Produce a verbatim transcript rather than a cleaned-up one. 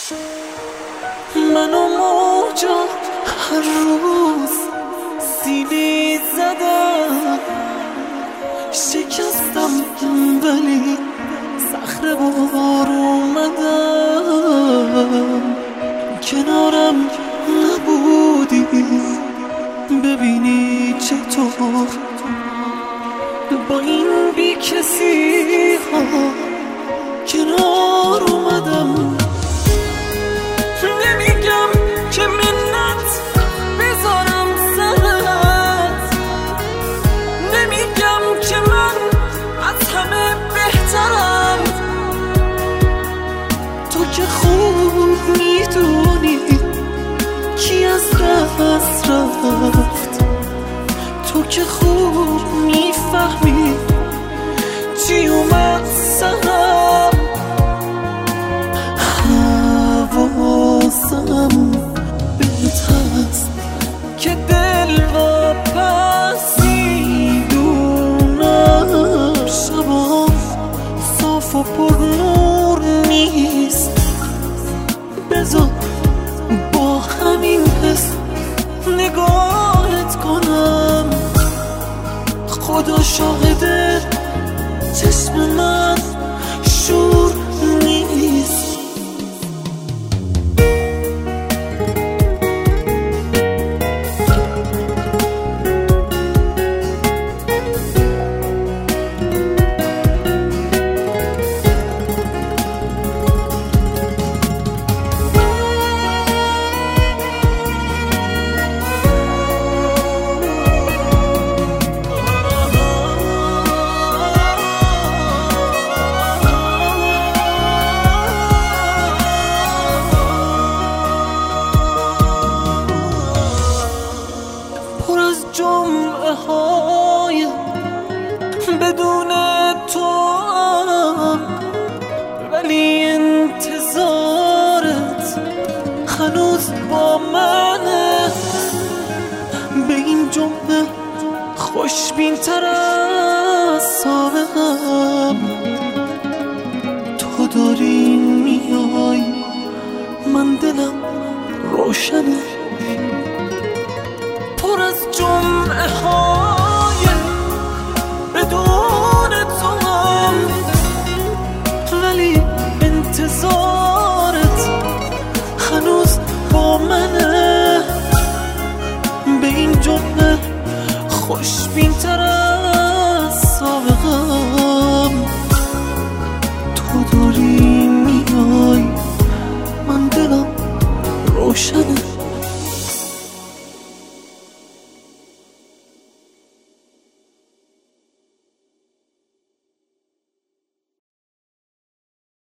من و موجا هر روز سیلی زدم، شکستم ولی صخره بار اومدم. کنارم نبودی ببینی چطور با این بی کسی ها کنار اومدم. نمیگم که منت بذارم سرت، نمیگم که من از همه بهترم. تو که خوب میدونی کی از دست رفت، تو که خوب میفهمی چی اومد سرم. حواسم بهت هست که دل واپسی دونم. شبام صاف و پر نور نیست، بذار با همین حس نگاهت کنم. خدا شاهده چشم من شور نیست. جمعه های بدون تو هم، ولی انتظارت هنوز با منه. به این جمعه خوشبین تر از سابقم. تو داری میای من دلم روشنه، پر از جمعه های بدون تو هم، ولی انتظارت هنوز با منه. به این جمعه خوشبین تر از سابقم. تو داری میای من دلم روشنه.